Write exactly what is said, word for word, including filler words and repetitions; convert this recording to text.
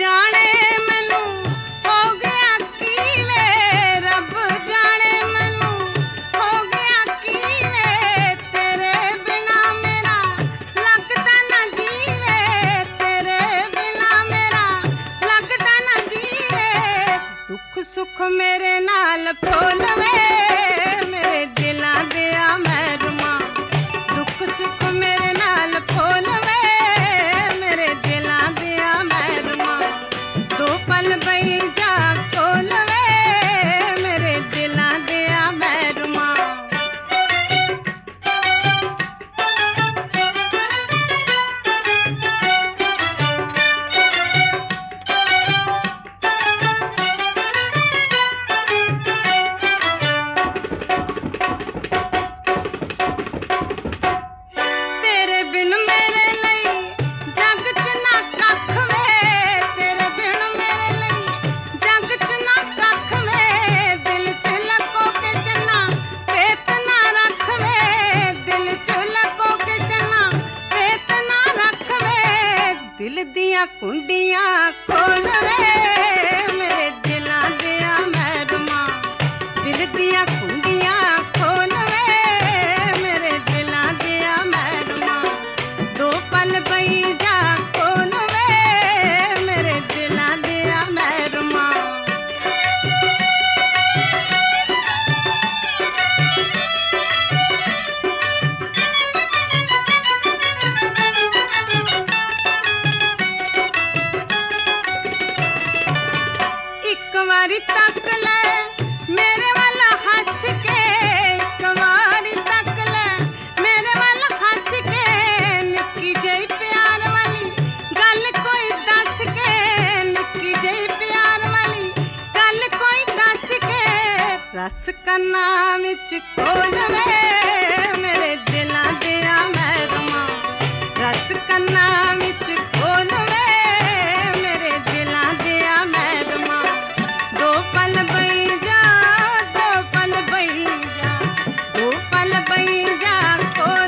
जाने मैनू हो गया की वे, रब जाने मैनू हो गया की वे, तेरे बिना मेरा लगता ना जीवे, तेरे बिना मेरा लगता ना जीवे। दुख सुख मेरे नाल फरोलवे, मेरे दिलां दिया महरुमा, दुख सुख मेरे नाल फरोलवे, मेरे दिलां दिया महरुमा। दो पल बई जा खोलवे, मेरे दिलां दिया महरुमा। तेरे बिन मेरे लई जग च ना कख वे, तेरे बिन मेरे लई जग च ना कख वे, दिल च लको के चना पेत ना रख वे, दिल च लको के चना पेत ना रख वे। दिल दियां कुंडियां खोल वे, मेरे दिलां दिया महरुमा, दिल दियां कुंडियां खोल वे, मेरे दिलां दिया महरुमा। दो पल बई जा खोल वे, मेरे दिलां दिया महरुमा। एक वारी तक ले मेरे वाल हंस के, एक वारी तक ले मेरे वाल हंस के, निक्की जही प्यार वाली गल कोई दस के, निक्की जही प्यार वाली गल कोई दस के। रस कन्ना विच खोलवे, मेरे दिलां दिया महरुमा, रस कन्ना विच खोलवे, मेरे दिलां दिया महरुमा। दो पल बई जा, दो पल बई जा, दो पल बई जा खोल